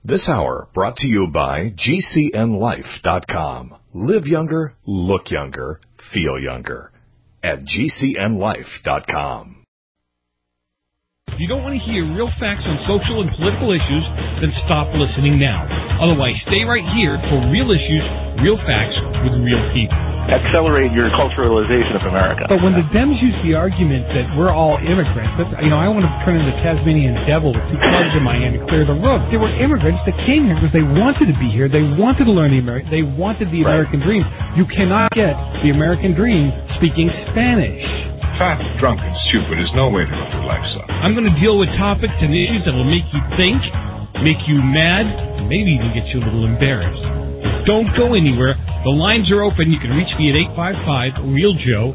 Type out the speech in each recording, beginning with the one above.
This hour brought to you by GCNLife.com. Live younger, look younger, feel younger. At GCNLife.com. If you don't want to hear real facts on social and political issues, then stop listening now. Otherwise, stay right here for real issues, real facts with real people. Accelerate your culturalization of America. But when the Dems use the argument that we're all immigrants, I want to turn into the Tasmanian devil with two clubs in my hand to clear the roof. There were immigrants that came here because they wanted to be here. They wanted to learn they wanted the American dream. You cannot get the American dream speaking Spanish. Fat, drunk, and stupid is no way to go through life, son. I'm going to deal with topics and issues that will make you think, make you mad, and maybe even get you a little embarrassed. Don't go anywhere. The lines are open. You can reach me at 855-REAL-JOE,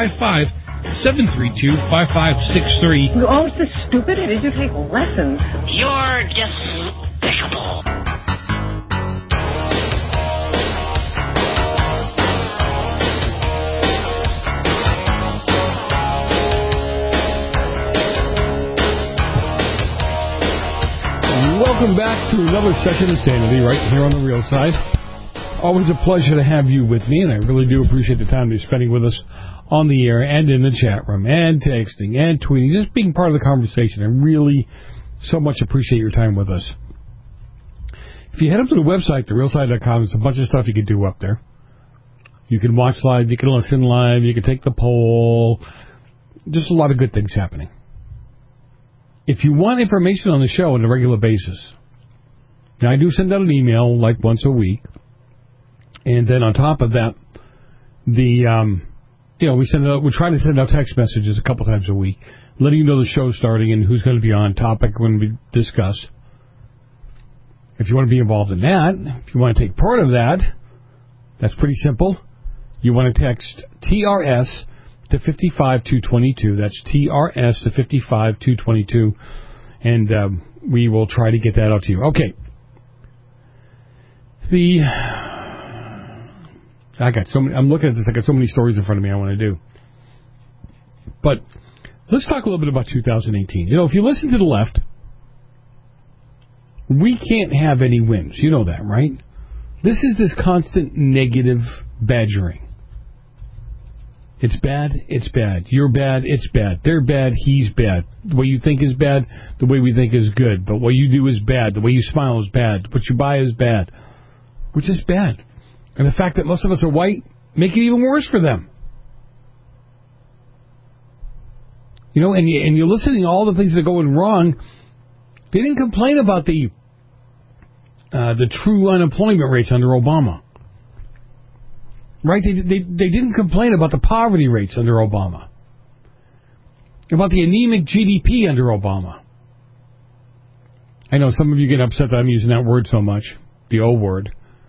855-732-5563. You're always this stupid. I did you take lessons? You're despicable. Welcome back to another session of Sanity right here on the Real Side. Always a pleasure to have you with me, and I really do appreciate the time you're spending with us on the air and in the chat room and texting and tweeting, just being part of the conversation. I really so much appreciate your time with us. If you head up to the website, therealside.com, there's a bunch of stuff you can do up there. You can watch live, you can listen live, you can take the poll. Just a lot of good things happening. If you want information on the show on a regular basis, now I do send out an email like once a week, and then on top of that, we try to send out text messages a couple times a week, letting you know the show's starting and who's going to be on topic when we discuss. If you want to be involved in that, if you want to take part of that, that's pretty simple. You want to text TRS to 55222. That's TRS to 55222, and we will try to get that out to you. Okay. I'm looking at this. I got so many stories in front of me I want to do. But let's talk a little bit about 2018. If you listen to the left, we can't have any wins. You know that, right? This is this constant negative badgering. It's bad, it's bad. You're bad, it's bad. They're bad, he's bad. The way you think is bad, the way we think is good. But what you do is bad. The way you smile is bad. What you buy is bad. Which is bad. And the fact that most of us are white make it even worse for them. And you're listening to all the things that are going wrong. They didn't complain about the true unemployment rates under Obama. Right? They didn't complain about the poverty rates under Obama. About the anemic GDP under Obama. I know some of you get upset that I'm using that word so much, the O word.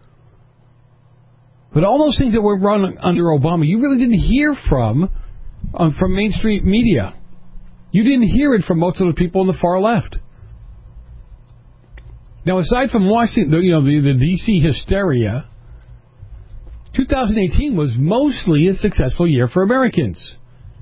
But all those things that were run under Obama, you really didn't hear from mainstream media. You didn't hear it from most of the people on the far left. Now, aside from Washington, the D.C. hysteria, 2018 was mostly a successful year for Americans.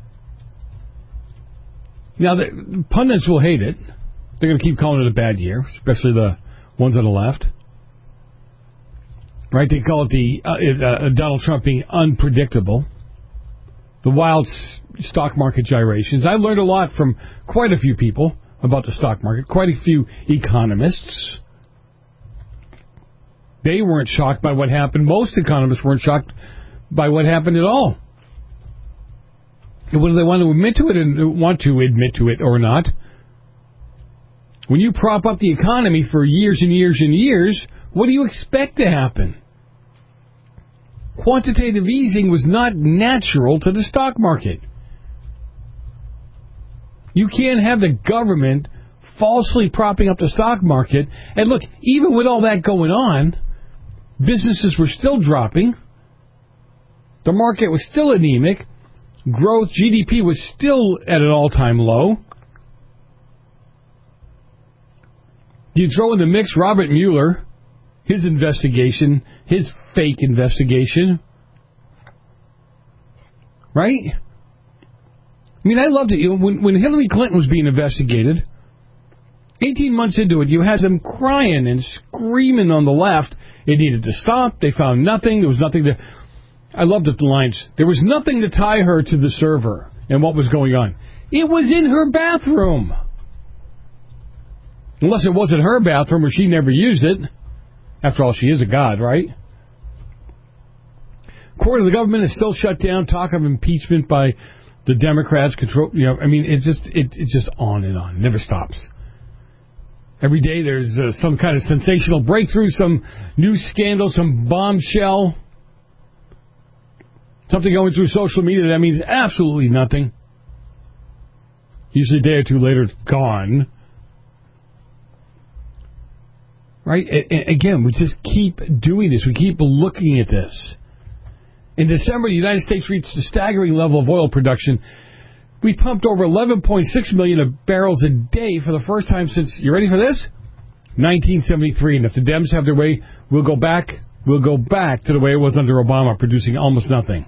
Now, the pundits will hate it. They're going to keep calling it a bad year, especially the ones on the left. Right? They call it the Donald Trump being unpredictable. The wild stock market gyrations. I've learned a lot from quite a few people about the stock market, quite a few economists. They weren't shocked by what happened. Most economists weren't shocked by what happened at all. And whether they want to admit to it or not, when you prop up the economy for years and years and years, what do you expect to happen? Quantitative easing was not natural to the stock market. You can't have the government falsely propping up the stock market. And look, even with all that going on, businesses were still dropping. The market was still anemic. Growth, GDP was still at an all-time low. You throw in the mix Robert Mueller, his investigation, his fake investigation. Right? I mean, I loved it. When Hillary Clinton was being investigated, 18 months into it, you had them crying and screaming on the left. It needed to stop. They found nothing. There was nothing to... I loved the lines. There was nothing to tie her to the server and what was going on. It was in her bathroom. Unless it wasn't her bathroom or she never used it. After all, she is a god, right? Court of the government is still shut down. Talk of impeachment by the Democrats. It's just on and on. It never stops. Every day there's some kind of sensational breakthrough, some new scandal, some bombshell. Something going through social media that means absolutely nothing. Usually a day or two later, it's gone. Right? And again, we just keep doing this. We keep looking at this. In December, the United States reached a staggering level of oil production. We pumped over 11.6 million barrels a day for the first time since, you ready for this? 1973. And if the Dems have their way, we'll go back to the way it was under Obama, producing almost nothing.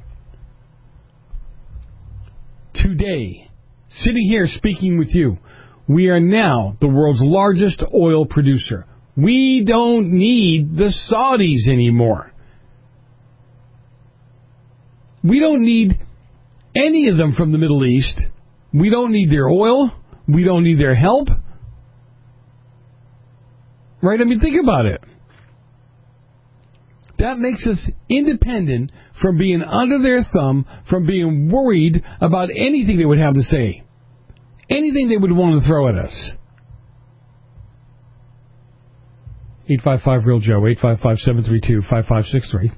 Today, sitting here speaking with you, we are now the world's largest oil producer. We don't need the Saudis anymore. We don't need any of them from the Middle East. We don't need their oil. We don't need their help. Right? I mean, think about it. That makes us independent from being under their thumb, from being worried about anything they would have to say. Anything they would want to throw at us. 855-REAL-JOE, 855-732-5563.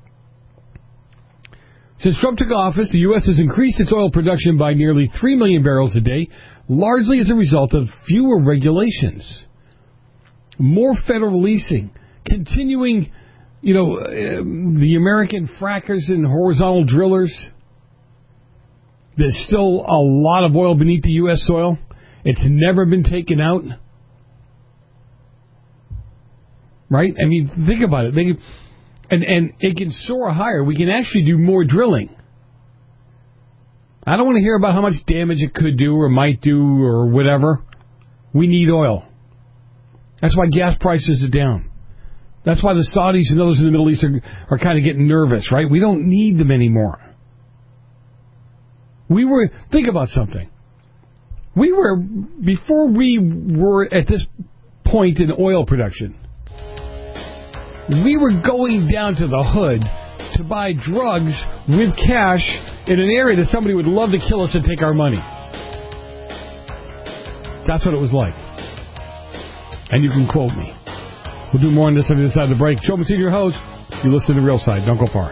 Since Trump took office, the U.S. has increased its oil production by nearly 3 million barrels a day, largely as a result of fewer regulations. More federal leasing, continuing, the American frackers and horizontal drillers. There's still a lot of oil beneath the U.S. soil. It's never been taken out. Right? I mean, think about it. And it can soar higher. We can actually do more drilling. I don't want to hear about how much damage it could do or might do or whatever. We need oil. That's why gas prices are down. That's why the Saudis and others in the Middle East are kind of getting nervous, right? We don't need them anymore. Think about something. Before we were at this point in oil production, we were going down to the hood to buy drugs with cash in an area that somebody would love to kill us and take our money. That's what it was like. And you can quote me. We'll do more on this on the other side of the break. Joe Messina, your host. You listen to The Real Side. Don't go far.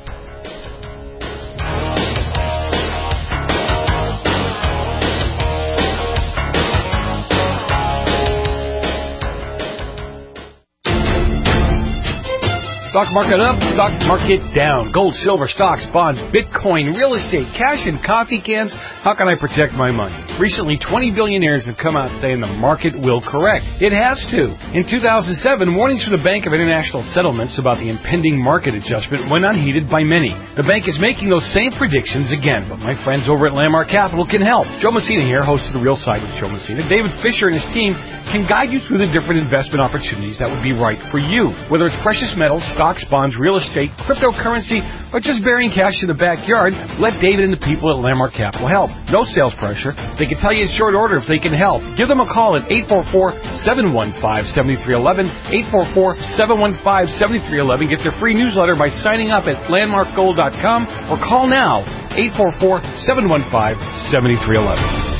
Stock market up, stock market down. Gold, silver, stocks, bonds, Bitcoin, real estate, cash, and coffee cans. How can I protect my money? Recently, 20 billionaires have come out saying the market will correct. It has to. In 2007, warnings from the Bank of International Settlements about the impending market adjustment went unheeded by many. The bank is making those same predictions again, but my friends over at Landmark Capital can help. Joe Messina here, host of The Real Side with Joe Messina. David Fisher and his team can guide you through the different investment opportunities that would be right for you. Whether it's precious metals, stocks, bonds, real estate, cryptocurrency, or just burying cash in the backyard, let David and the people at Landmark Capital help. No sales pressure. They can tell you in short order if they can help. Give them a call at 844-715-7311, 844-715-7311. Get their free newsletter by signing up at landmarkgold.com or call now, 844-715-7311.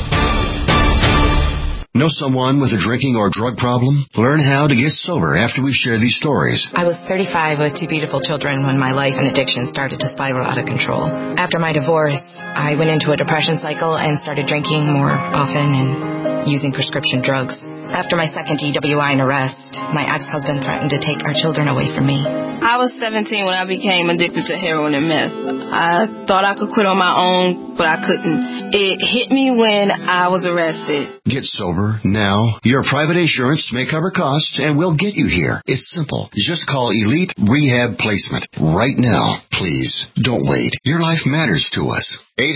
Know someone with a drinking or drug problem? Learn how to get sober after we share these stories. I was 35 with 2 beautiful children when my life and addiction started to spiral out of control. After my divorce, I went into a depression cycle and started drinking more often and using prescription drugs. After my second DWI and arrest, my ex-husband threatened to take our children away from me. I was 17 when I became addicted to heroin and meth. I thought I could quit on my own, but I couldn't. It hit me when I was arrested. Get sober now. Your private insurance may cover costs and we'll get you here. It's simple. Just call Elite Rehab Placement right now. Please, don't wait. Your life matters to us.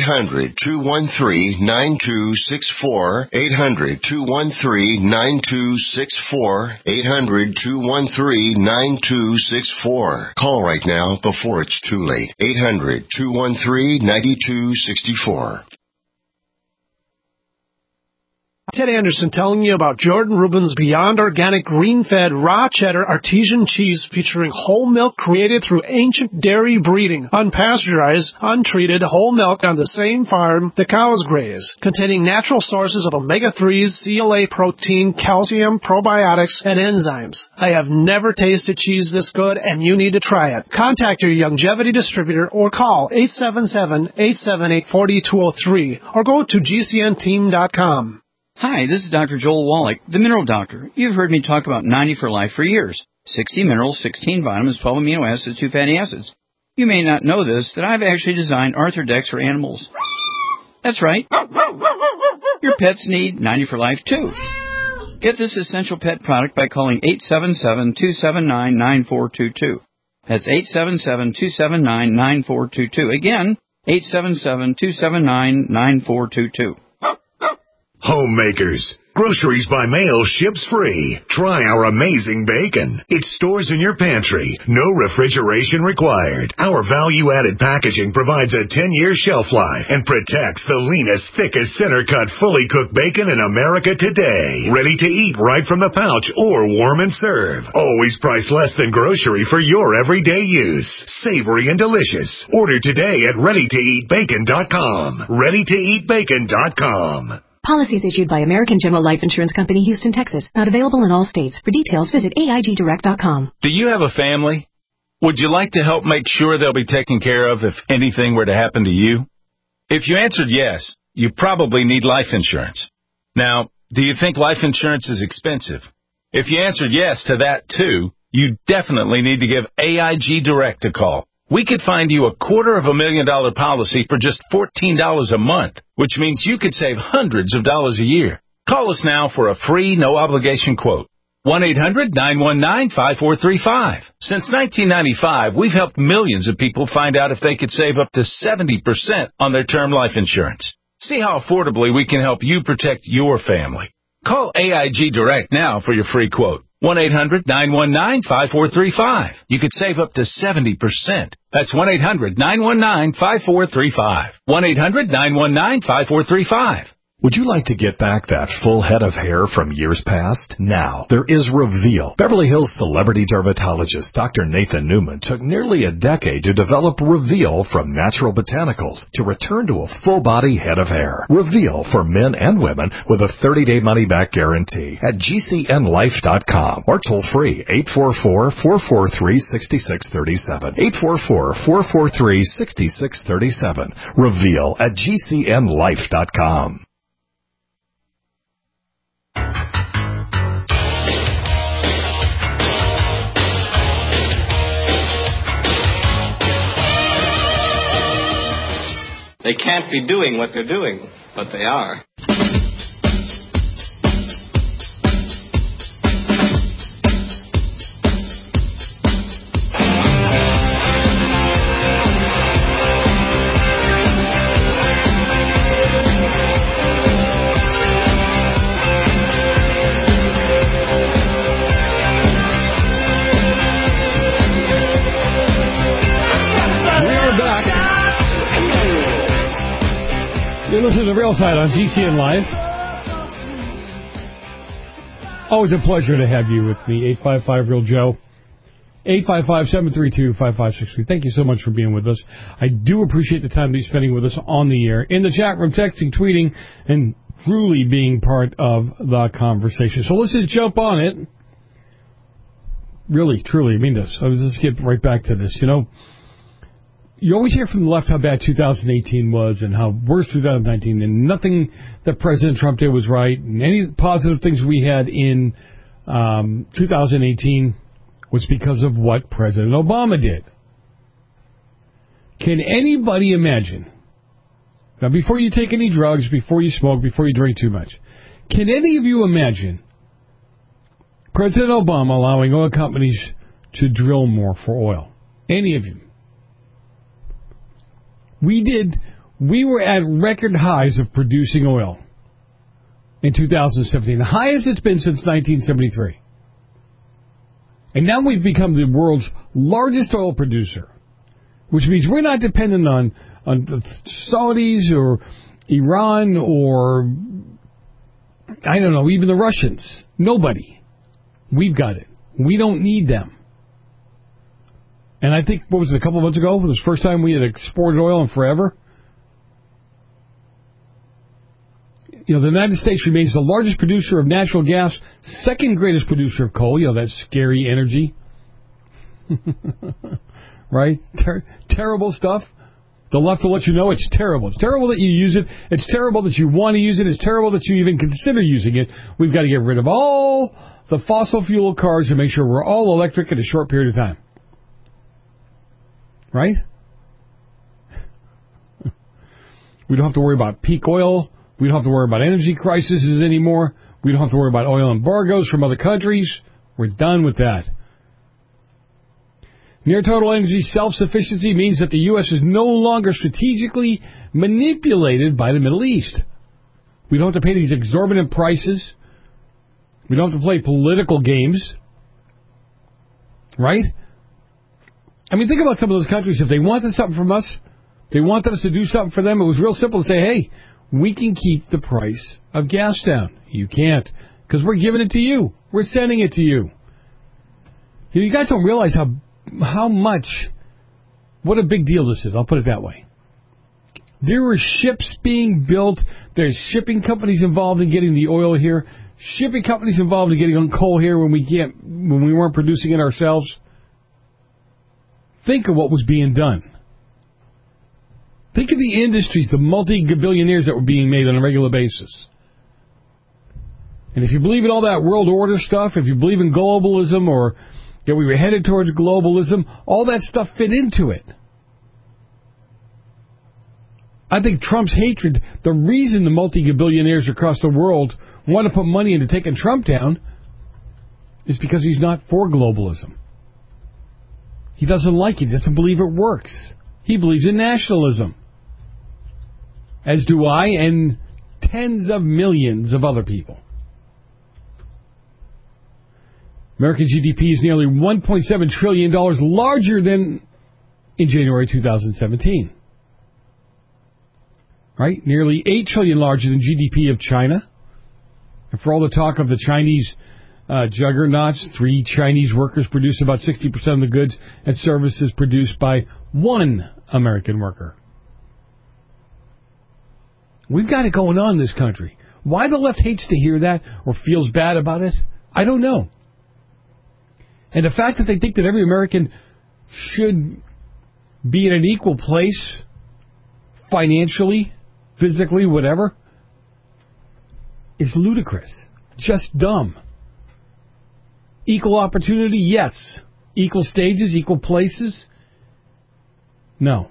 800-213-9264. 800-213-9264. 800-213-9264. Call right now before it's too late. 800-213-9264. Ted Anderson telling you about Jordan Rubin's Beyond Organic Green-Fed Raw Cheddar Artesian Cheese featuring whole milk created through ancient dairy breeding, unpasteurized, untreated whole milk on the same farm the cows graze, containing natural sources of omega-3s, CLA protein, calcium, probiotics, and enzymes. I have never tasted cheese this good, and you need to try it. Contact your Youngevity distributor or call 877-878-4203 or go to GCNteam.com. Hi, this is Dr. Joel Wallach, the Mineral Doctor. You've heard me talk about 90 for Life for years. 60 minerals, 16 vitamins, 12 amino acids, 2 fatty acids. You may not know this, that I've actually designed Arthrodex for animals. That's right. Your pets need 90 for Life, too. Get this essential pet product by calling 877-279-9422. That's 877-279-9422. Again, 877-279-9422. Homemakers. Groceries by mail ships free. Try our amazing bacon. It stores in your pantry. No refrigeration required. Our value-added packaging provides a 10-year shelf life and protects the leanest, thickest, center-cut, fully cooked bacon in America today. Ready to eat right from the pouch or warm and serve. Always priced less than grocery for your everyday use. Savory and delicious. Order today at ReadyToEatBacon.com. ReadyToEatBacon.com. Policies issued by American General Life Insurance Company, Houston, Texas. Not available in all states. For details, visit AIGDirect.com. Do you have a family? Would you like to help make sure they'll be taken care of if anything were to happen to you? If you answered yes, you probably need life insurance. Now, do you think life insurance is expensive? If you answered yes to that, too, you definitely need to give AIG Direct a call. We could find you a $250,000 policy for just $14 a month, which means you could save hundreds of dollars a year. Call us now for a free, no-obligation quote. 1-800-919-5435. Since 1995, we've helped millions of people find out if they could save up to 70% on their term life insurance. See how affordably we can help you protect your family. Call AIG Direct now for your free quote. 1-800-919-5435. You could save up to 70%. That's 1-800-919-5435. 1-800-919-5435. Would you like to get back that full head of hair from years past? Now, there is Reveal. Beverly Hills celebrity dermatologist Dr. Nathan Newman took nearly a decade to develop Reveal from natural botanicals to return to a full-body head of hair. Reveal for men and women with a 30-day money-back guarantee at GCNlife.com or toll-free 844-443-6637. 844-443-6637. Reveal at GCNlife.com. They can't be doing what they're doing, but they are. You're listening to The Real Side on GCN Live. Always a pleasure to have you with me. 855-REAL-JOE. 855-732-5563. Thank you so much for being with us. I do appreciate the time that you're spending with us on the air, in the chat room, texting, tweeting, and truly being part of the conversation. So let's just jump on it. Really, truly, I mean this. Let's just get right back to this. You know, you always hear from the left how bad 2018 was and how worse 2019, and nothing that President Trump did was right, and any positive things we had in 2018 was because of what President Obama did. Can anybody imagine, now before you take any drugs, before you smoke, before you drink too much, can any of you imagine President Obama allowing oil companies to drill more for oil? Any of you? We were at record highs of producing oil in 2017, the highest it's been since 1973. And now we've become the world's largest oil producer, which means we're not dependent on Saudis or Iran or, I don't know, even the Russians. Nobody. We've got it. We don't need them. And I think, what was it, a couple of months ago? It was the first time we had exported oil in forever. The United States remains the largest producer of natural gas, second greatest producer of coal. That scary energy. Right? Terrible stuff. The left will let you know it's terrible. It's terrible that you use it. It's terrible that you want to use it. It's terrible that you even consider using it. We've got to get rid of all the fossil fuel cars and make sure we're all electric in a short period of time. Right? We don't have to worry about peak oil. We don't have to worry about energy crises anymore. We don't have to worry about oil embargoes from other countries. We're done with that. Near total energy self-sufficiency means that the U.S. is no longer strategically manipulated by the Middle East. We don't have to pay these exorbitant prices. We don't have to play political games. Right? I mean, think about some of those countries. If they wanted something from us, they wanted us to do something for them, it was real simple to say, hey, we can keep the price of gas down. You can't, because we're giving it to you. We're sending it to you. You guys don't realize how much, what a big deal this is. I'll put it that way. There were ships being built. There's shipping companies involved in getting the oil here. Shipping companies involved in getting coal here when we weren't producing it ourselves. Think of what was being done. Think of the industries, the multi-billionaires that were being made on a regular basis. And if you believe in all that world order stuff, if you believe in globalism or that we were headed towards globalism, all that stuff fit into it. I think Trump's hatred, the reason the multi-billionaires across the world want to put money into taking Trump down is because he's not for globalism. He doesn't like it. He doesn't believe it works. He believes in nationalism. As do I and tens of millions of other people. American GDP is nearly $1.7 trillion larger than in January 2017. Right? Nearly $8 trillion larger than GDP of China. And for all the talk of the Chinese juggernauts, 3 Chinese workers produce about 60% of the goods and services produced by 1 American worker. We've got it going on in this country. Why the left hates to hear that or feels bad about it, I don't know. And the fact that they think that every American should be in an equal place, financially, physically, whatever, is ludicrous. Just dumb. Equal opportunity, yes. Equal stages, equal places, no.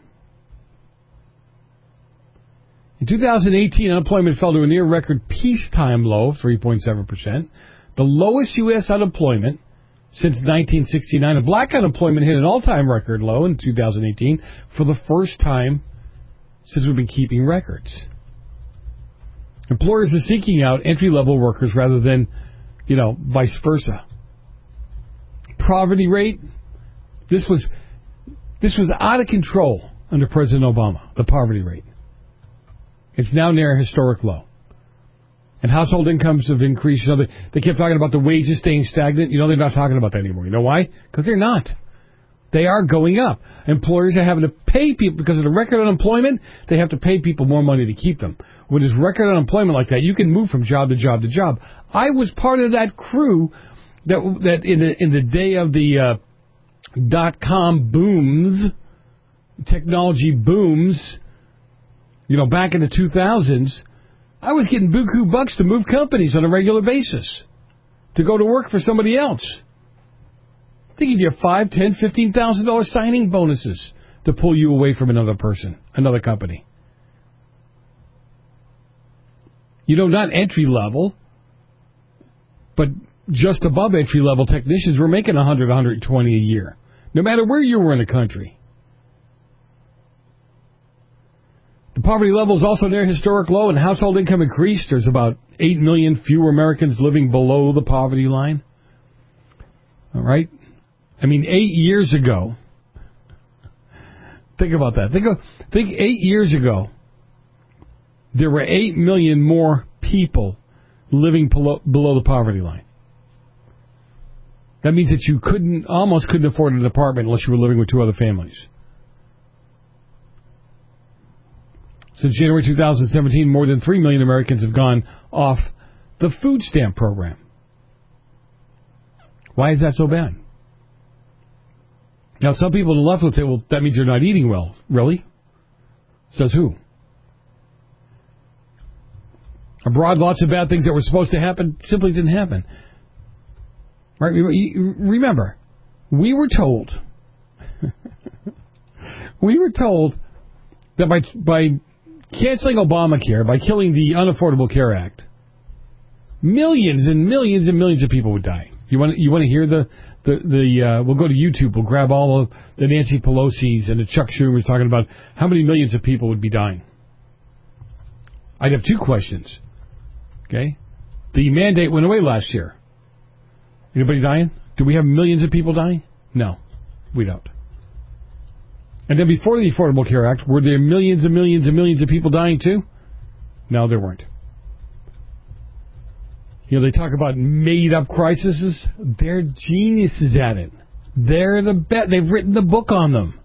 In 2018, unemployment fell to a near-record peacetime low of 3.7%, the lowest U.S. unemployment since 1969. And black unemployment hit an all-time record low in 2018 for the first time since we've been keeping records. Employers are seeking out entry-level workers rather than, vice versa. Poverty rate, this was out of control under President Obama, the poverty rate. It's now near a historic low. And household incomes have increased. They kept talking about the wages staying stagnant. They're not talking about that anymore. You know why? Because they're not. They are going up. Employers are having to pay people, because of the record unemployment, they have to pay people more money to keep them. When there's record unemployment like that, you can move from job to job to job. I was part of that crew that in the day of the dot-com booms, technology booms, back in the 2000s, I was getting buku bucks to move companies on a regular basis, to go to work for somebody else. They give you $5,000, $10,000, $15,000 signing bonuses to pull you away from another person, another company. Not entry level, but just above entry level technicians were making $100, $120 a year, no matter where you were in the country. The poverty level is also near historic low, and household income increased. There's about 8 million fewer Americans living below the poverty line. All right? 8 years ago, think about that. Think 8 years ago, there were 8 million more people living below the poverty line. That means that you almost couldn't afford an apartment unless you were living with two other families. Since January 2017, more than 3 million Americans have gone off the food stamp program. Why is that so bad? Now, some people on the left will say, well, that means you're not eating well. Really? Says who? Abroad, lots of bad things that were supposed to happen simply didn't happen. Right? Remember, we were told that by canceling Obamacare, by killing the Unaffordable Care Act, millions and millions and millions of people would die. You want to hear we'll go to YouTube, we'll grab all of the Nancy Pelosi's and the Chuck Schumer's talking about how many millions of people would be dying. I'd have two questions. Okay? The mandate went away last year. Anybody dying? Do we have millions of people dying? No, we don't. And then before the Affordable Care Act, were there millions and millions and millions of people dying too? No, there weren't. They talk about made-up crises. They're geniuses at it. They're the best. They've written the book on them.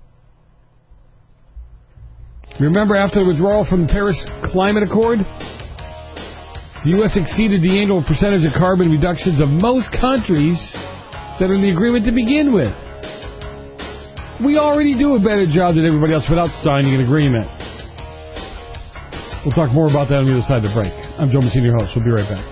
Remember after the withdrawal from the Paris Climate Accord? The U.S. exceeded the annual percentage of carbon reductions of most countries that are in the agreement to begin with. We already do a better job than everybody else without signing an agreement. We'll talk more about that on the other side of the break. I'm Joe Messina, your host. We'll be right back.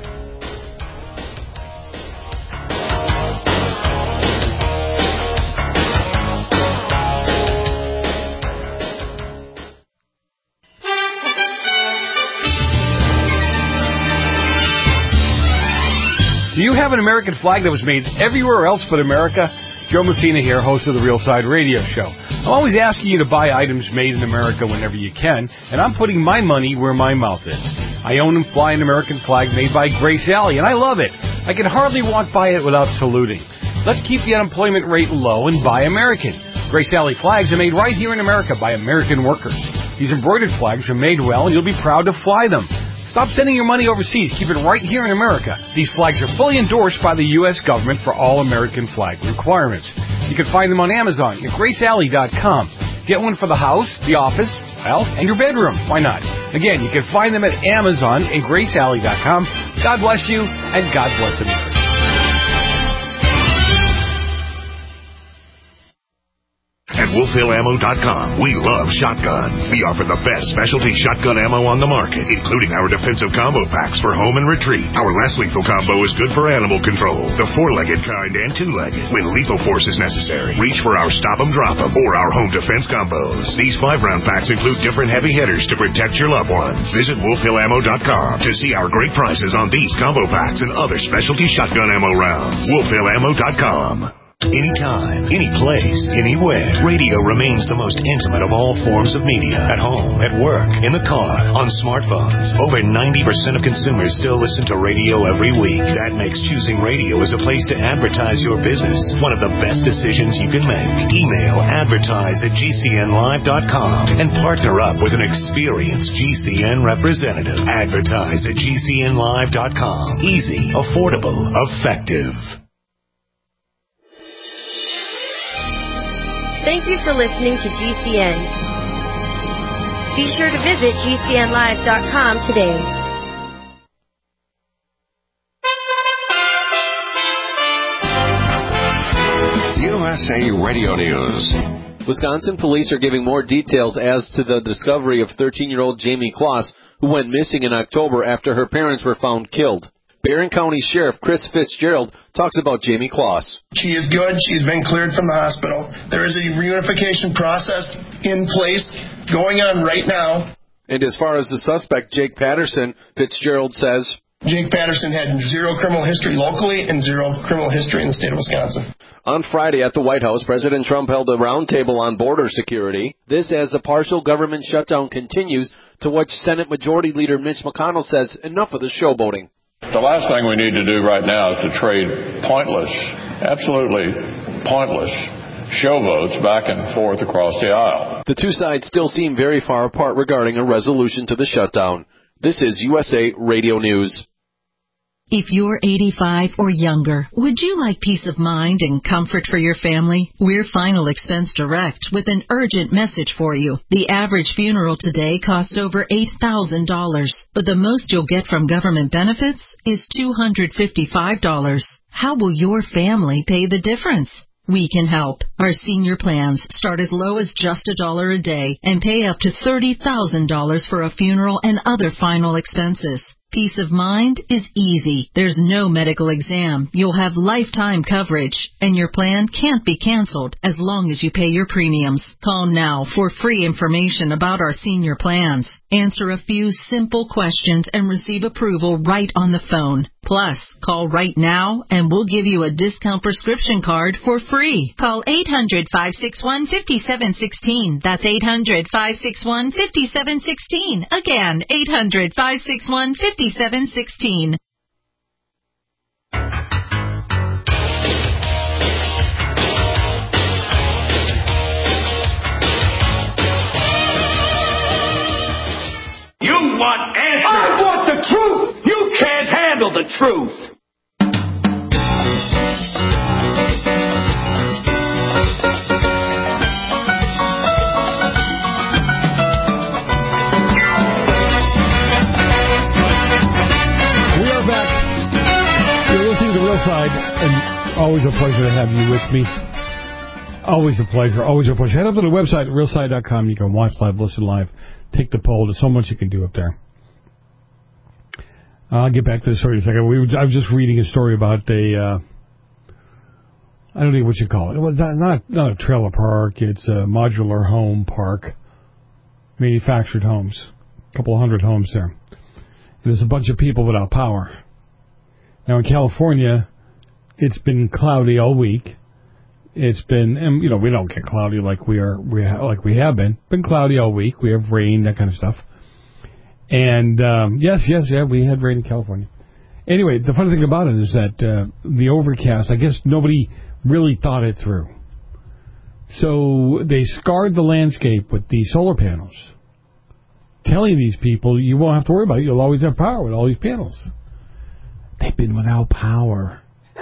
Do you have an American flag that was made everywhere else but America? Joe Messina here, host of the Real Side Radio Show. I'm always asking you to buy items made in America whenever you can, and I'm putting my money where my mouth is. I own and fly an American flag made by Grace Alley, and I love it. I can hardly walk by it without saluting. Let's keep the unemployment rate low and buy American. Grace Alley flags are made right here in America by American workers. These embroidered flags are made well, and you'll be proud to fly them. Stop sending your money overseas. Keep it right here in America. These flags are fully endorsed by the U.S. government for all American flag requirements. You can find them on Amazon at GraceAlley.com. Get one for the house, the office, and your bedroom. Why not? Again, you can find them at Amazon and GraceAlley.com. God bless you, and God bless America. At WolfHillAmmo.com, we love shotguns. We offer the best specialty shotgun ammo on the market, including our defensive combo packs for home and retreat. Our less lethal combo is good for animal control, the four-legged kind and two-legged. When lethal force is necessary, reach for our Stop 'em, Drop 'em, or our home defense combos. These 5-round packs include different heavy hitters to protect your loved ones. Visit WolfHillAmmo.com to see our great prices on these combo packs and other specialty shotgun ammo rounds. WolfHillAmmo.com. Anytime, any place, anywhere, radio remains the most intimate of all forms of media. At home, at work, in the car, on smartphones. Over 90% of consumers still listen to radio every week. That makes choosing radio as a place to advertise your business one of the best decisions you can make. Email advertise@gcnlive.com and partner up with an experienced GCN representative. Advertise@gcnlive.com. Easy, affordable, effective. Thank you for listening to GCN. Be sure to visit GCNlive.com today. USA Radio News. Wisconsin police are giving more details as to the discovery of 13-year-old Jamie Kloss, who went missing in October after her parents were found killed. Barron County Sheriff Chris Fitzgerald talks about Jamie Kloss. She is good. She's been cleared from the hospital. There is a reunification process in place going on right now. And as far as the suspect, Jake Patterson, Fitzgerald says, Jake Patterson had zero criminal history locally and zero criminal history in the state of Wisconsin. On Friday at the White House, President Trump held a roundtable on border security. This as the partial government shutdown continues, to which Senate Majority Leader Mitch McConnell says enough of the showboating. The last thing we need to do right now is to trade pointless, absolutely pointless showboats back and forth across the aisle. The two sides still seem very far apart regarding a resolution to the shutdown. This is USA Radio News. If you're 85 or younger, would you like peace of mind and comfort for your family? We're Final Expense Direct with an urgent message for you. The average funeral today costs over $8,000, but the most you'll get from government benefits is $255. How will your family pay the difference? We can help. Our senior plans start as low as just $1 a day and pay up to $30,000 for a funeral and other final expenses. Peace of mind is easy. There's no medical exam. You'll have lifetime coverage, and your plan can't be canceled as long as you pay your premiums. Call now for free information about our senior plans. Answer a few simple questions and receive approval right on the phone. Plus, call right now and we'll give you a discount prescription card for free. Call 800-561-5716. That's 800-561-5716. Again, 800-561-5716. You want answers! I want the truth! You can't handle the truth! We are back. You're listening to Real Side, and always a pleasure to have you with me. Always a pleasure. Always a pleasure. Head up to the website, realside.com. You can watch live, listen live. Take the poll. There's so much you can do up there. I'll get back to the story in a second. I was just reading a story about I don't know what you call it. It was not a trailer park. It's a modular home park. Manufactured homes. A couple of hundred homes there. And there's a bunch of people without power. Now in California, it's been cloudy all week. It's been, and we don't get cloudy like we have been. Been cloudy all week. We have rain, that kind of stuff. And yes, we had rain in California. Anyway, the funny thing about it is that the overcast, I guess nobody really thought it through. So they scarred the landscape with the solar panels, telling these people you won't have to worry about it. You'll always have power with all these panels. They've been without power.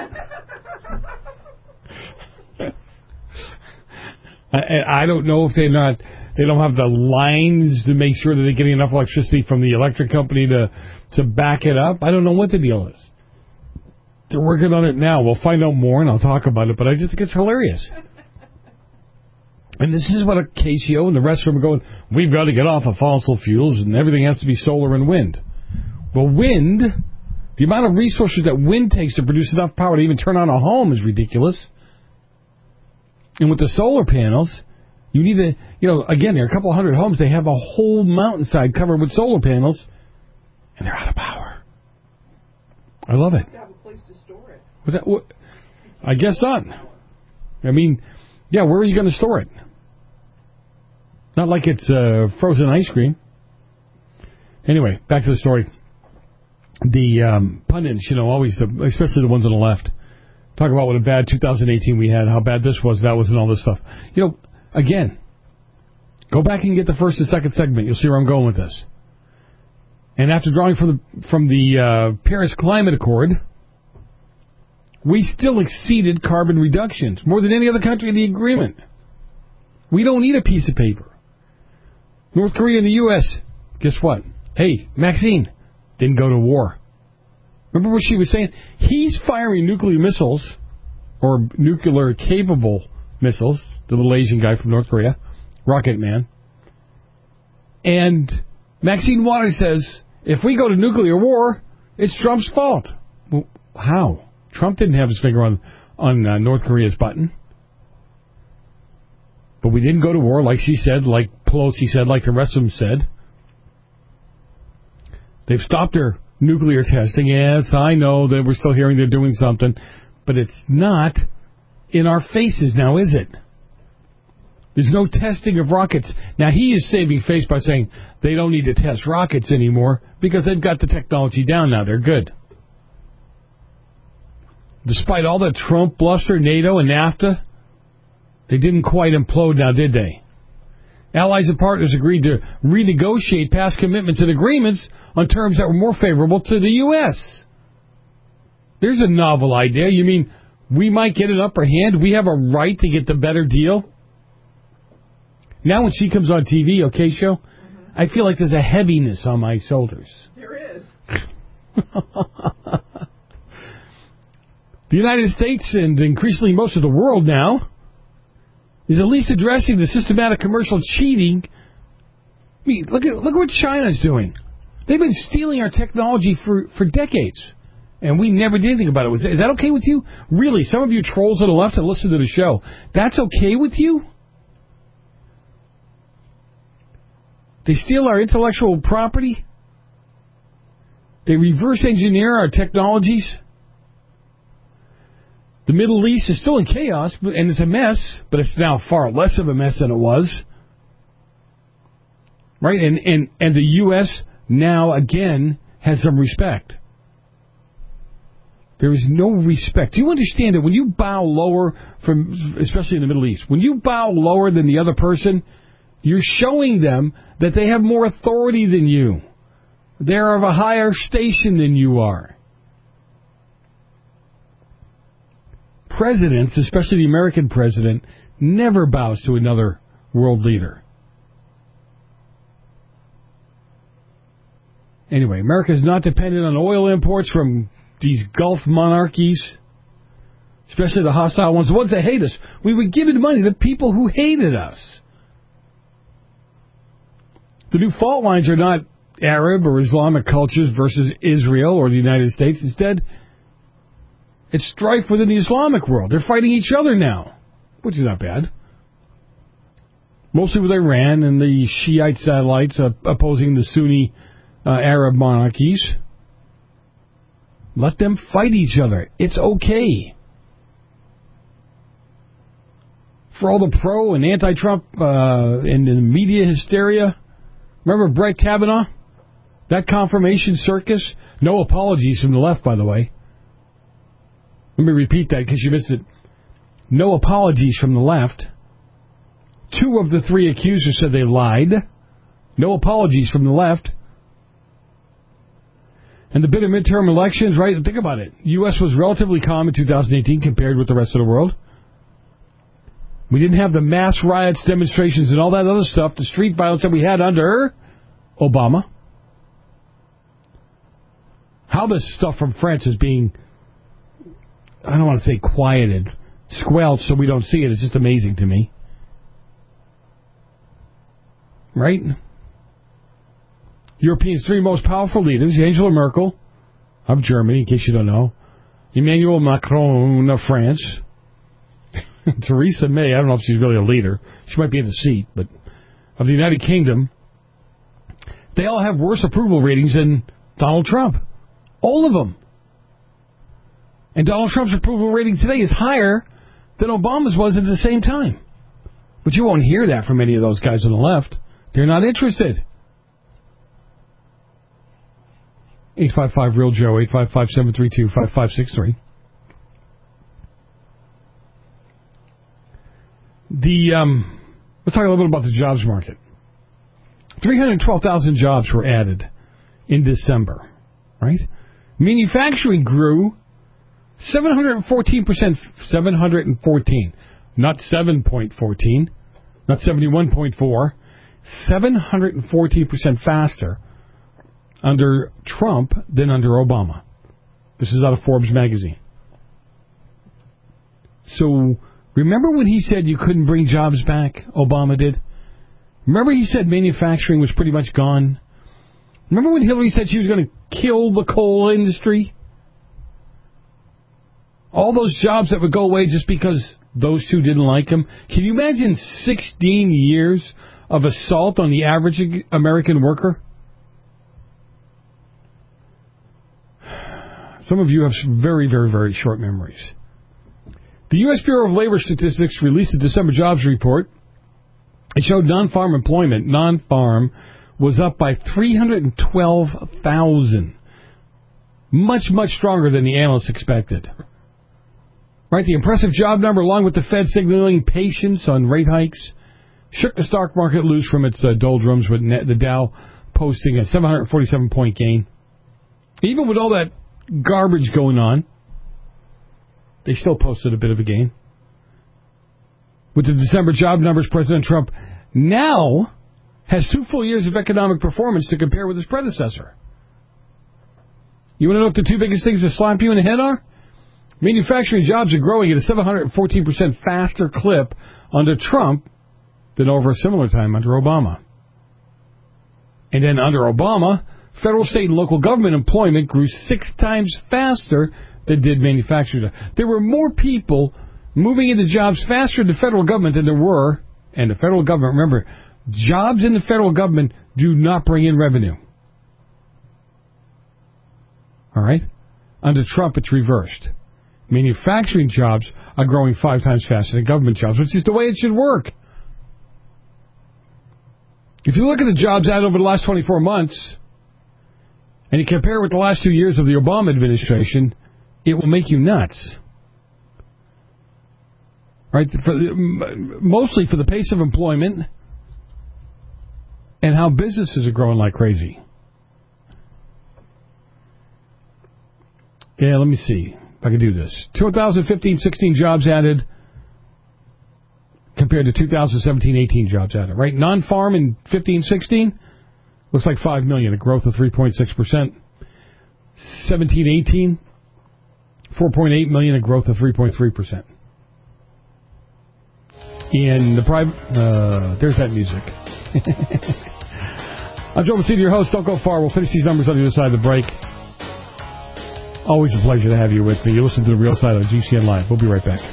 I don't know if they don't have the lines to make sure that they're getting enough electricity from the electric company to back it up. I don't know what the deal is. They're working on it now. We'll find out more, and I'll talk about it, but I just think it's hilarious. And this is what a KCO and the rest of them are going, we've got to get off of fossil fuels, and everything has to be solar and wind. Well, wind, the amount of resources that wind takes to produce enough power to even turn on a home is ridiculous. And with the solar panels, you need to, again, there are a couple of hundred homes. They have a whole mountainside covered with solar panels, and they're out of power. I love it. You have a place to store it. Was that? I guess not. I mean, yeah, where are you going to store it? Not like it's frozen ice cream. Anyway, back to the story. The pundits, always, especially the ones on the left, talk about what a bad 2018 we had, how bad this was, that was, and all this stuff. Again, go back and get the first and second segment. You'll see where I'm going with this. And after drawing from the Paris Climate Accord, we still exceeded carbon reductions more than any other country in the agreement. We don't need a piece of paper. North Korea and the U.S., guess what? Hey, Maxine didn't go to war. Remember what she was saying? He's firing nuclear missiles, or nuclear-capable missiles, the little Asian guy from North Korea, Rocket Man. And Maxine Waters says, if we go to nuclear war, it's Trump's fault. How? Trump didn't have his finger on North Korea's button. But we didn't go to war, like she said, like Pelosi said, like the rest of them said. They've stopped their nuclear testing. Yes, I know that we're still hearing they're doing something, but it's not in our faces now, is it? There's no testing of rockets. Now, he is saving face by saying they don't need to test rockets anymore because they've got the technology down now. They're good. Despite all the Trump bluster, NATO and NAFTA, they didn't quite implode now, did they? Allies and partners agreed to renegotiate past commitments and agreements on terms that were more favorable to the U.S. There's a novel idea. You mean we might get an upper hand? We have a right to get the better deal? Now when she comes on TV, okay, show, I feel like there's a heaviness on my shoulders. There is. The United States, and increasingly most of the world now, is at least addressing the systematic commercial cheating. I mean, look at what China's doing. They've been stealing our technology for decades, and we never did anything about it. Is that okay with you? Really, some of you trolls on the left that listen to the show, that's okay with you? They steal our intellectual property. They reverse engineer our technologies. The Middle East is still in chaos, and it's a mess, but it's now far less of a mess than it was. Right? And the U.S. now, again, has some respect. There is no respect. Do you understand that when you bow lower, especially in the Middle East, when you bow lower than the other person, you're showing them that they have more authority than you. They're of a higher station than you are. Presidents, especially the American president, never bows to another world leader. Anyway, America is not dependent on oil imports from these Gulf monarchies, especially the hostile ones, the ones that hate us. We would give it money to people who hated us. The new fault lines are not Arab or Islamic cultures versus Israel or the United States. Instead, it's strife within the Islamic world. They're fighting each other now, which is not bad. Mostly with Iran and the Shiite satellites opposing the Sunni Arab monarchies. Let them fight each other. It's okay. For all the pro and anti-Trump and the media hysteria, remember Brett Kavanaugh? That confirmation circus? No apologies from the left, by the way. Let me repeat that because you missed it. No apologies from the left. 2 of the 3 accusers said they lied. No apologies from the left. And the bitter midterm elections, right? Think about it. U.S. was relatively calm in 2018 compared with the rest of the world. We didn't have the mass riots, demonstrations, and all that other stuff, the street violence that we had under Obama. How this stuff from France is being, I don't want to say quieted, squelched so we don't see it. It's just amazing to me. Right? Europe's 3 most powerful leaders, Angela Merkel of Germany, in case you don't know, Emmanuel Macron of France, Theresa May, I don't know if she's really a leader. She might be in the seat, but of the United Kingdom, they all have worse approval ratings than Donald Trump. All of them. And Donald Trump's approval rating today is higher than Obama's was at the same time. But you won't hear that from any of those guys on the left. They're not interested. 855-REAL-JOE, 855-732-5563. Let's talk a little bit about the jobs market. 312,000 jobs were added in December, right? Manufacturing grew 714%, 714, not 7.14, not 71.4, 714% faster under Trump than under Obama. This is out of Forbes magazine. So, remember when he said you couldn't bring jobs back? Obama did. Remember he said manufacturing was pretty much gone? Remember when Hillary said she was going to kill the coal industry? All those jobs that would go away just because those two didn't like him. Can you imagine 16 years of assault on the average American worker? Some of you have very, very, very short memories. The U.S. Bureau of Labor Statistics released a December jobs report. It showed non-farm employment. Non-farm was up by 312,000. Much, much stronger than the analysts expected. Right, the impressive job number, along with the Fed signaling patience on rate hikes, shook the stock market loose from its doldrums, with the Dow posting a 747-point gain. Even with all that garbage going on, they still posted a bit of a gain. With the December job numbers, President Trump now has 2 full years of economic performance to compare with his predecessor. You want to know what the 2 biggest things that slap you in the head are? Manufacturing jobs are growing at a 714% faster clip under Trump than over a similar time under Obama. And then under Obama, federal, state, and local government employment grew 6 times faster than did manufacturing. There were more people moving into jobs faster in the federal government than there were, and the federal government, remember, jobs in the federal government do not bring in revenue. All right? Under Trump, it's reversed. Manufacturing jobs are growing 5 times faster than government jobs, which is the way it should work. If you look at the jobs added over the last 24 months, and you compare it with the last 2 years of the Obama administration, it will make you nuts. Right? Mostly for the pace of employment and how businesses are growing like crazy. Yeah, let me see if I can do this. 2015-16 jobs added compared to 2017-18 jobs added. Right? Non-farm in 15-16 looks like 5 million, a growth of 3.6%. 17-18, 4.8 million, a growth of 3.3%. In the private, there's that music. I'm Joe Messina, your host. Don't go far. We'll finish these numbers on the other side of the break. Always a pleasure to have you with me. You listen to The Real Side on GCN Live. We'll be right back.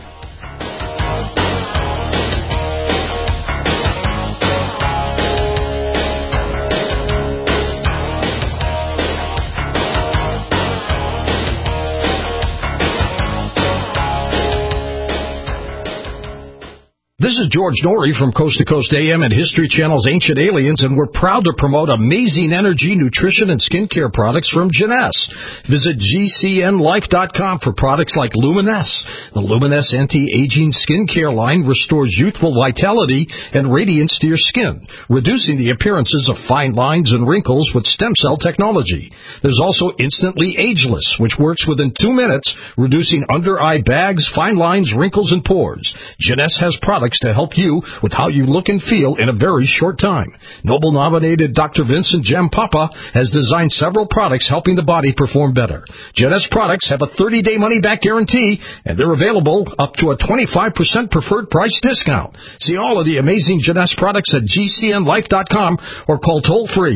This is George Norrie from Coast to Coast AM and History Channel's Ancient Aliens, and we're proud to promote amazing energy, nutrition, and skincare products from Jeunesse. Visit GCNlife.com for products like Luminesse. The Luminesse anti-aging skincare line restores youthful vitality and radiance to your skin, reducing the appearances of fine lines and wrinkles with stem cell technology. There's also Instantly Ageless, which works within 2 minutes, reducing under-eye bags, fine lines, wrinkles, and pores. Jeunesse has products to help you with how you look and feel in a very short time. Nobel-nominated Dr. Vincent Jampapa has designed several products helping the body perform better. Jeunesse products have a 30-day money-back guarantee, and they're available up to a 25% preferred price discount. See all of the amazing Jeunesse products at GCNlife.com or call toll-free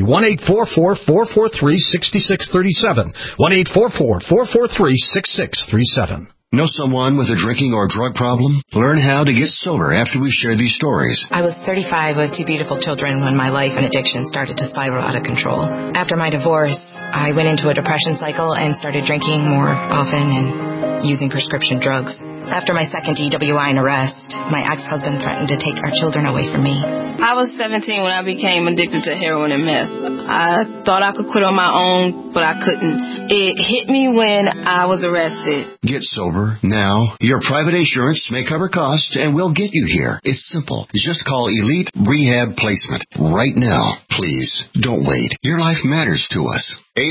1-844-443-6637, 1-844-443-6637. Know someone with a drinking or drug problem? Learn how to get sober after we share these stories. I was 35 with 2 beautiful children when my life and addiction started to spiral out of control. After my divorce, I went into a depression cycle and started drinking more often and using prescription drugs. After my second DWI and arrest, my ex-husband threatened to take our children away from me. I was 17 when I became addicted to heroin and meth. I thought I could quit on my own, but I couldn't. It hit me when I was arrested. Get sober now. Your private insurance may cover costs, and we'll get you here. It's simple. Just call Elite Rehab Placement right now. Please, don't wait. Your life matters to us.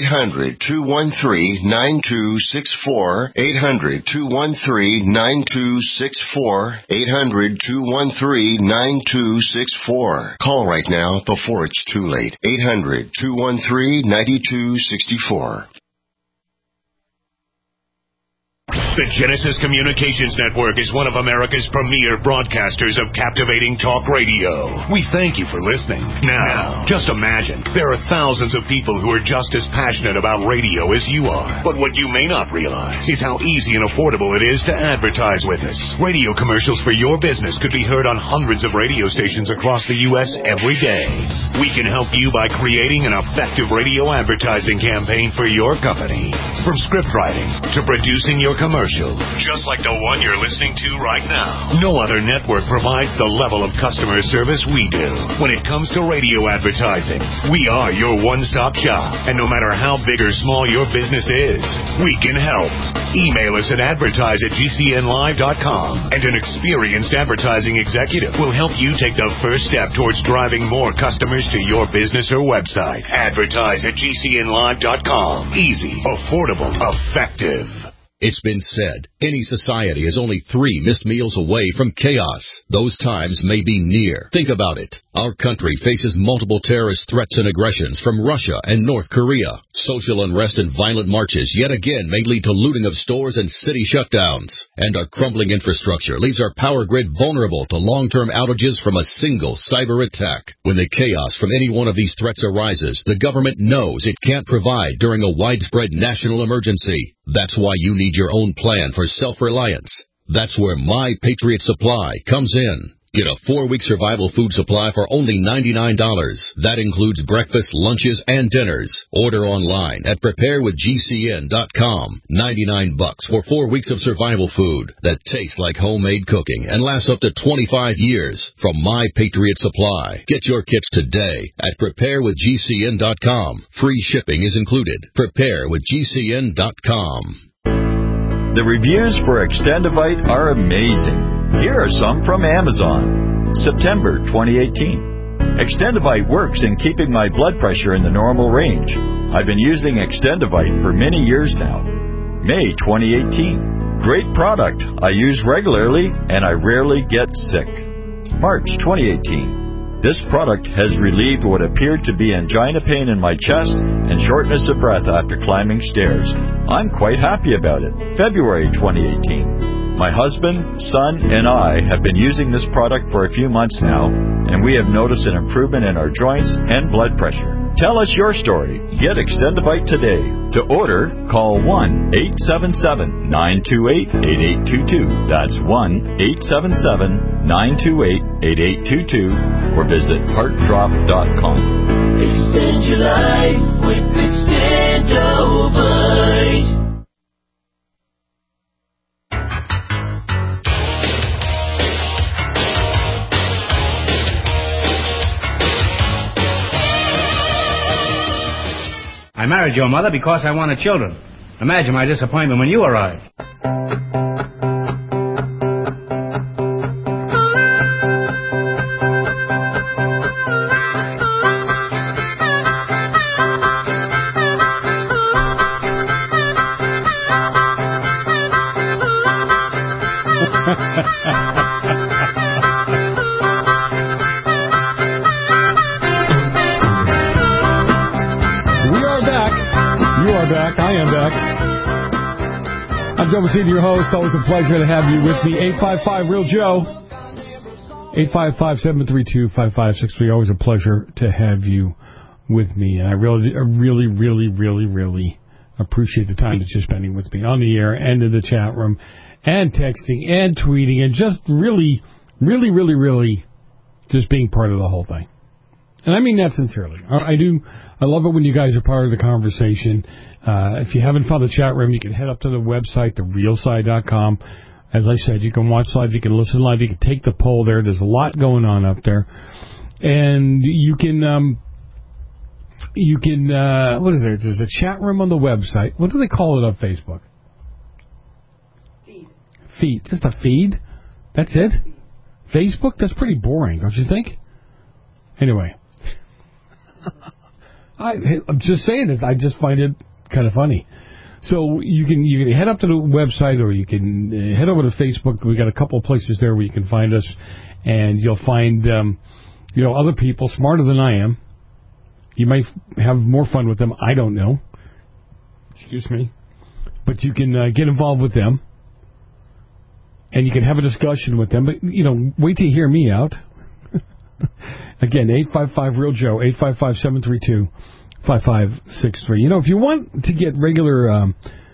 800-213-9264. 800-213-9264. 800-213-9264. Call right now before it's too late. 800-213-9264. The Genesis Communications Network is one of America's premier broadcasters of captivating talk radio. We thank you for listening. Now, just imagine, there are thousands of people who are just as passionate about radio as you are. But what you may not realize is how easy and affordable it is to advertise with us. Radio commercials for your business could be heard on hundreds of radio stations across the U.S. every day. We can help you by creating an effective radio advertising campaign for your company. From script writing to producing your commercial, just like the one you're listening to right now. No other network provides the level of customer service we do. When it comes to radio advertising, we are your one-stop shop. And no matter how big or small your business is, we can help. Email us at advertise@gcnlive.com, and an experienced advertising executive will help you take the first step towards driving more customers to your business or website. Advertise@gcnlive.com. Easy, affordable, effective. It's been said, any society is only 3 missed meals away from chaos. Those times may be near. Think about it. Our country faces multiple terrorist threats and aggressions from Russia and North Korea. Social unrest and violent marches yet again may lead to looting of stores and city shutdowns. And our crumbling infrastructure leaves our power grid vulnerable to long-term outages from a single cyber attack. When the chaos from any one of these threats arises, the government knows it can't provide during a widespread national emergency. That's why you need your own plan for self-reliance. That's where My Patriot Supply comes in. Get a 4-week survival food supply for only $99. That includes breakfast, lunches, and dinners. Order online at preparewithgcn.com. $99 for 4 weeks of survival food that tastes like homemade cooking and lasts up to 25 years from My Patriot Supply. Get your kits today at preparewithgcn.com. Free shipping is included. Preparewithgcn.com. The reviews for Extendivite are amazing. Here are some from Amazon. September 2018. Extendivite works in keeping my blood pressure in the normal range. I've been using Extendivite for many years now. May 2018. Great product. I use regularly and I rarely get sick. March 2018. This product has relieved what appeared to be angina pain in my chest and shortness of breath after climbing stairs. I'm quite happy about it. February 2018. My husband, son, and I have been using this product for a few months now, and we have noticed an improvement in our joints and blood pressure. Tell us your story. Get Extendivite today. To order, call 1-877-928-8822. That's 1-877-928-8822. Or visit heartdrop.com. Extend your life with Extendivite. I married your mother because I wanted children. Imagine my disappointment when you arrived. Back. I am back. I'm Joe Messina, your host. Always a pleasure to have you with me. 855-REAL-JOE. 855-732-5563. Always a pleasure to have you with me. And I really appreciate the time that you're spending with me on the air and in the chat room and texting and tweeting and just really just being part of the whole thing. And I mean that sincerely. I do. I love it when you guys are part of the conversation. If you haven't found the chat room, you can head up to the website, therealside.com. As I said, you can watch live, you can listen live, you can take the poll there. There's a lot going on up there. And you can, what is there? There's a chat room on the website. What do they call it on Facebook? Feed. Just a feed? That's it? Facebook? That's pretty boring, don't you think? Anyway. I'm just saying this. I just find it kind of funny. So you can head up to the website, or you can head over to Facebook. We got a couple of places there where you can find us, and you'll find other people smarter than I am. You might have more fun with them. I don't know. Excuse me, but you can get involved with them, And you can have a discussion with them, but, wait till you hear me out. Again, 855-REAL-JOE, 855-732-5563. If you want to get regular,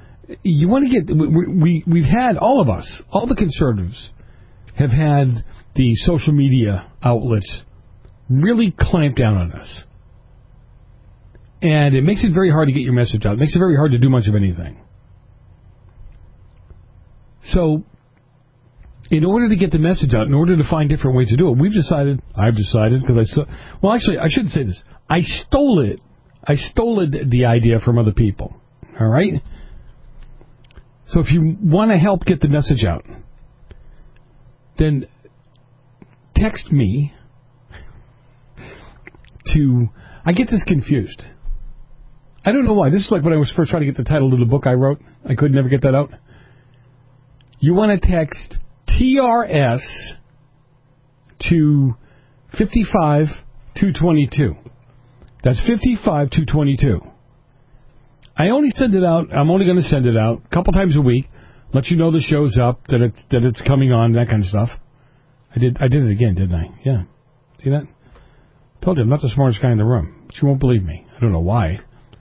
we've had, all of us, all the conservatives have had the social media outlets really clamp down on us. And it makes it very hard to get your message out. It makes it very hard to do much of anything. So, in order to get the message out, in order to find different ways to do it, I've decided, because actually, I shouldn't say this. I stole the idea from other people. All right? So if you want to help get the message out, then text me to... I get this confused. I don't know why. This is like when I was first trying to get the title of the book I wrote. I could never get that out. You want to text TRS to 55222. That's 55222. I only send it out. I'm only going to send it out a couple times a week. Let you know the show's up, that it's coming on, that kind of stuff. I did it again, didn't I? Yeah. See that? Told you I'm not the smartest guy in the room, but you won't believe me. I don't know why.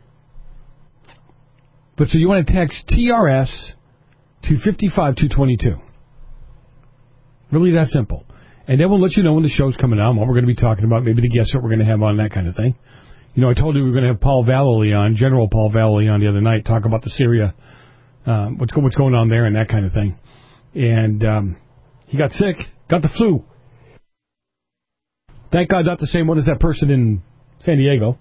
But so you want to text TRS to 55222. Really that simple. And then we'll let you know when the show's coming on, what we're going to be talking about, maybe the guests that we're going to have on, that kind of thing. I told you we were going to have Paul Vallely on, General Paul Vallely on the other night, talk about the Syria, what's going on there and that kind of thing. And he got sick, got the flu. Thank God not the same one as that person in San Diego.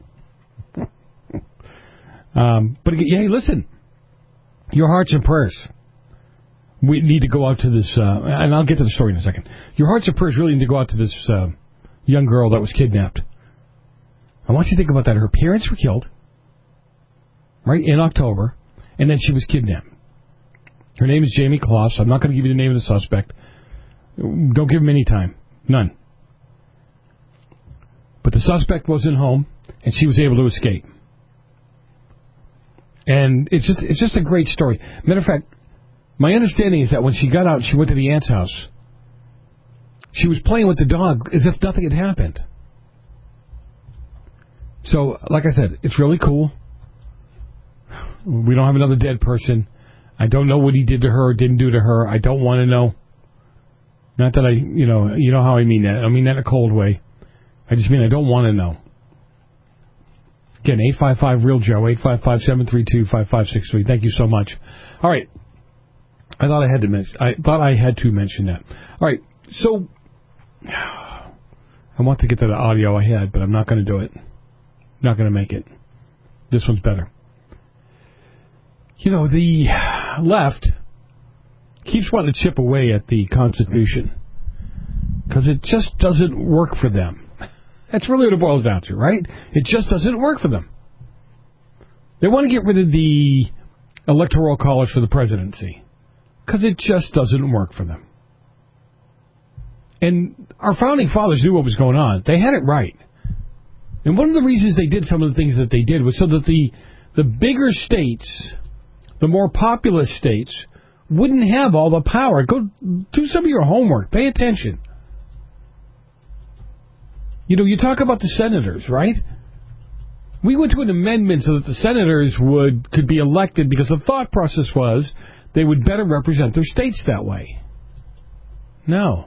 But hey, listen, your hearts and prayers. We need to go out to this, and I'll get to the story in a second. Your hearts and prayers really need to go out to this young girl that was kidnapped. I want you to think about that. Her parents were killed, right, in October, and then she was kidnapped. Her name is Jamie Kloss. I'm not going to give you the name of the suspect. Don't give him any time. None. But the suspect wasn't home, and she was able to escape. And it's just a great story. Matter of fact, my understanding is that when she got out and she went to the aunt's house, she was playing with the dog as if nothing had happened. So, like I said, it's really cool. We don't have another dead person. I don't know what he did to her or didn't do to her. I don't want to know. Not that you know how I mean that. I mean that in a cold way. I just mean I don't want to know. Again, 855-REAL-JOE, 855-732-5563. Thank you so much. All right. I thought I had to mention that. All right. So, I want to get to the audio I had, but I'm not going to do it. Not going to make it. This one's better. The left keeps wanting to chip away at the Constitution because it just doesn't work for them. That's really what it boils down to, right? It just doesn't work for them. They want to get rid of the Electoral College for the presidency because it just doesn't work for them. And our founding fathers knew what was going on. They had it right. And one of the reasons they did some of the things that they did was so that the bigger states, the more populous states, wouldn't have all the power. Go do some of your homework. Pay attention. You talk about the senators, right? We went to an amendment so that the senators could be elected because the thought process was they would better represent their states that way. No.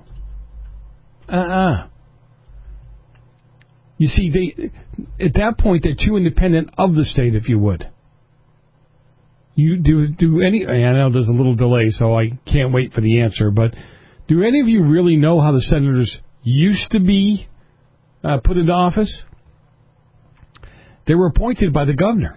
You see, at that point, they're too independent of the state, if you would. You do any? I know there's a little delay, so I can't wait for the answer. But do any of you really know how the senators used to be put into office? They were appointed by the governor.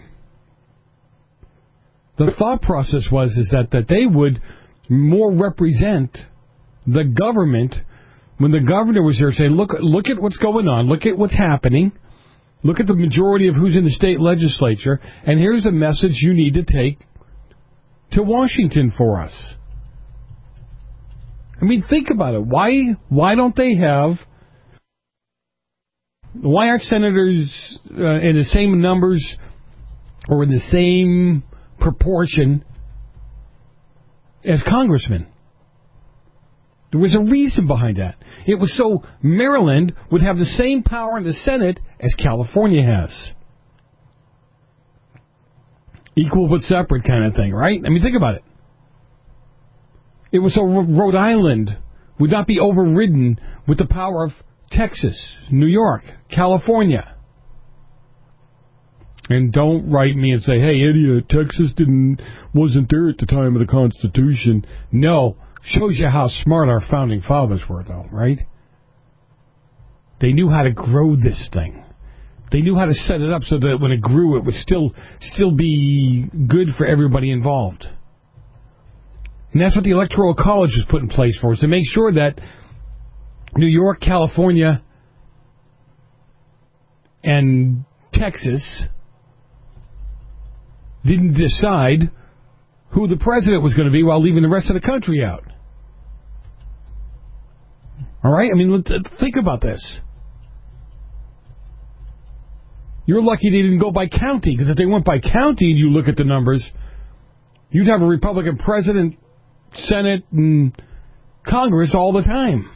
The thought process was that they would more represent the government. When the governor was there, say, look at what's going on, look at what's happening, look at the majority of who's in the state legislature, and here's a message you need to take to Washington for us. I mean, think about it. Why don't they have? Why aren't senators in the same numbers or in the same proportion as congressmen? There was a reason behind that. It was so Maryland would have the same power in the Senate as California has. Equal but separate kind of thing, right? I mean, think about it. It was so Rhode Island would not be overridden with the power of Texas, New York, California. And don't write me and say, hey, idiot, Texas wasn't there at the time of the Constitution. No. Shows you how smart our founding fathers were, though, right? They knew how to grow this thing. They knew how to set it up so that when it grew, it would still be good for everybody involved. And that's what the Electoral College was put in place for, is to make sure that New York, California, and Texas didn't decide who the president was going to be while leaving the rest of the country out. All right? I mean, think about this. You're lucky they didn't go by county, because if they went by county and you look at the numbers, you'd have a Republican president, Senate, and Congress all the time.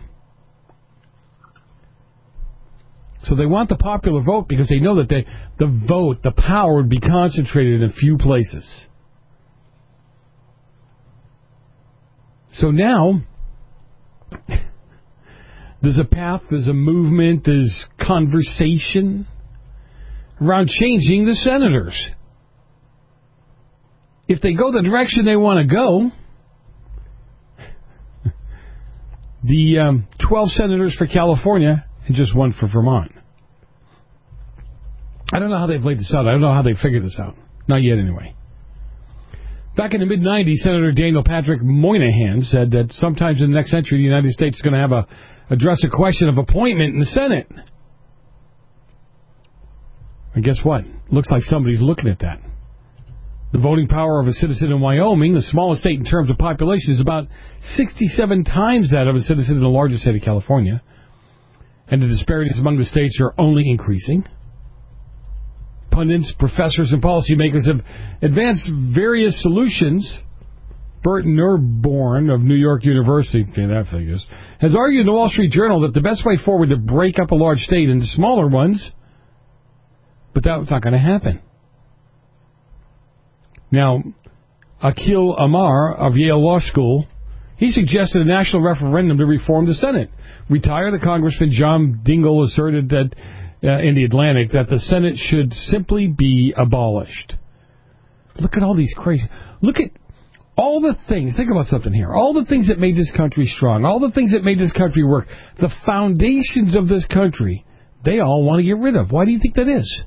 So they want the popular vote because they know that the power would be concentrated in a few places. So now, there's a path, there's a movement, there's conversation around changing the senators. If they go the direction they want to go, the 12 senators for California and just one for Vermont. I don't know how they've laid this out. I don't know how they figured this out. Not yet, anyway. Back in the mid-'90s, Senator Daniel Patrick Moynihan said that sometimes in the next century, the United States is going to have address a question of appointment in the Senate. And guess what? Looks like somebody's looking at that. The voting power of a citizen in Wyoming, the smallest state in terms of population, is about 67 times that of a citizen in the largest state of California. And the disparities among the states are only increasing. Pundits, professors, and policymakers have advanced various solutions. Bert Nurborn of New York University, that figures, has argued in the Wall Street Journal that the best way forward to break up a large state into smaller ones, but that's not going to happen. Now, Akhil Amar of Yale Law School, he suggested a national referendum to reform the Senate. Retired Congressman John Dingell asserted that in the Atlantic that the Senate should simply be abolished. Look at all these crazy... Look at all the things... Think about something here. All the things that made this country strong. All the things that made this country work. The foundations of this country, they all want to get rid of. Why do you think that is?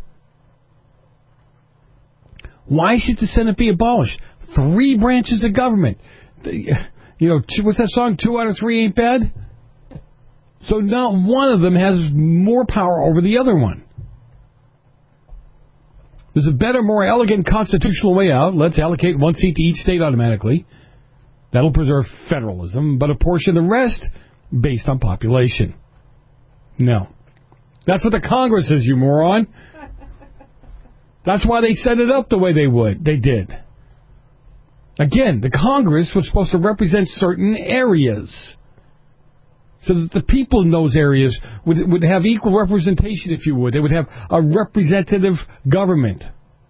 Why should the Senate be abolished? 3 branches of government. What's that song? 2 out of 3 ain't bad? So not one of them has more power over the other one. There's a better, more elegant constitutional way out. Let's allocate 1 seat to each state automatically. That'll preserve federalism, but apportion the rest based on population. No. That's what the Congress is, you moron. That's why they set it up the way they did. Again, the Congress was supposed to represent certain areas, so that the people in those areas would have equal representation, if you would. They would have a representative government.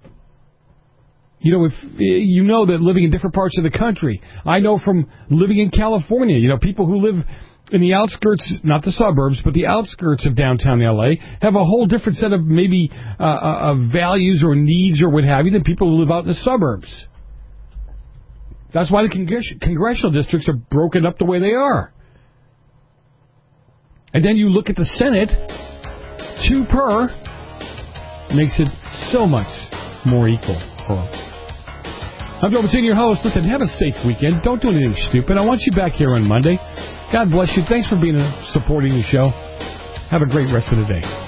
If you know that living in different parts of the country, I know from living in California, people who live in the outskirts, not the suburbs, but the outskirts of downtown L.A., have a whole different set of maybe values or needs or what have you than people who live out in the suburbs. That's why the congressional districts are broken up the way they are. And then you look at the Senate, 2 per, makes it so much more equal. I'm Joe Martini, your host. Listen, have a safe weekend. Don't do anything stupid. I want you back here on Monday. God bless you. Thanks for supporting the show. Have a great rest of the day.